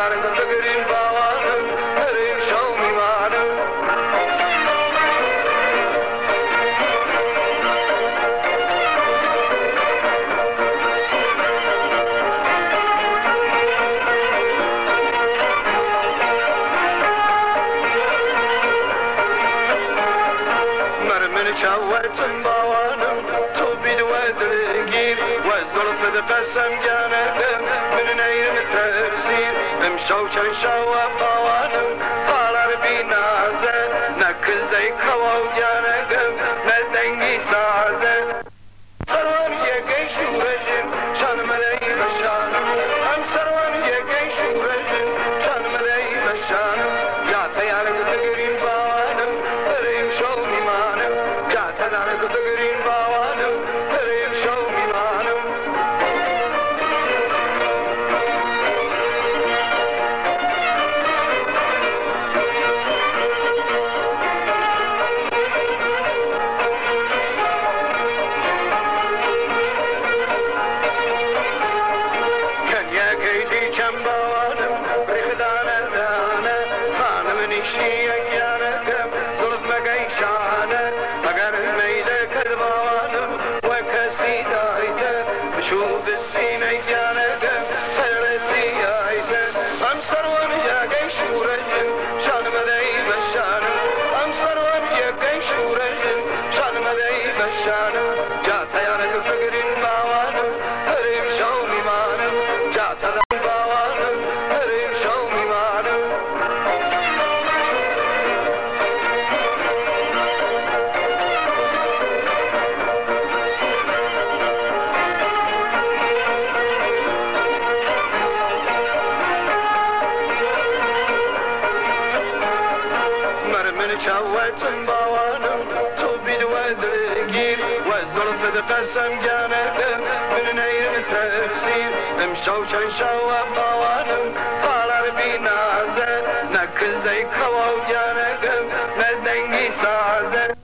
شوتم باوانم تو بیدوه دلگیر و ظلف دقسم جانکم من نیر ترسیر امشو چند شو باوانم طالر بی نازه نکل دی کواو جانکم ندنگی سازه سروان یکی شورشم چند ملی بشانم هم سروان یکی شورشم چند ملی بشانم یا تیارک دگرین باوانم بریم شو میمانم یا تیارک دگرین باوانم بریم شو میمانم شوف السينة جانقم خيرتي عيدة أمسر ونجا قيش ورجل شان مذي بشان أمسر ونجا قيش ورجل شان مذي بشان جات يارك فقر باوانم هريم شومي مانم جات ذا باوانم هريم شومي مانم شوتم باوانم تو بیدوه دلگیر و ظلف دقسم جانکم من نیر ترسیر امشو چند شو باوانم طالر بی نازه نکل دی کواو جانکم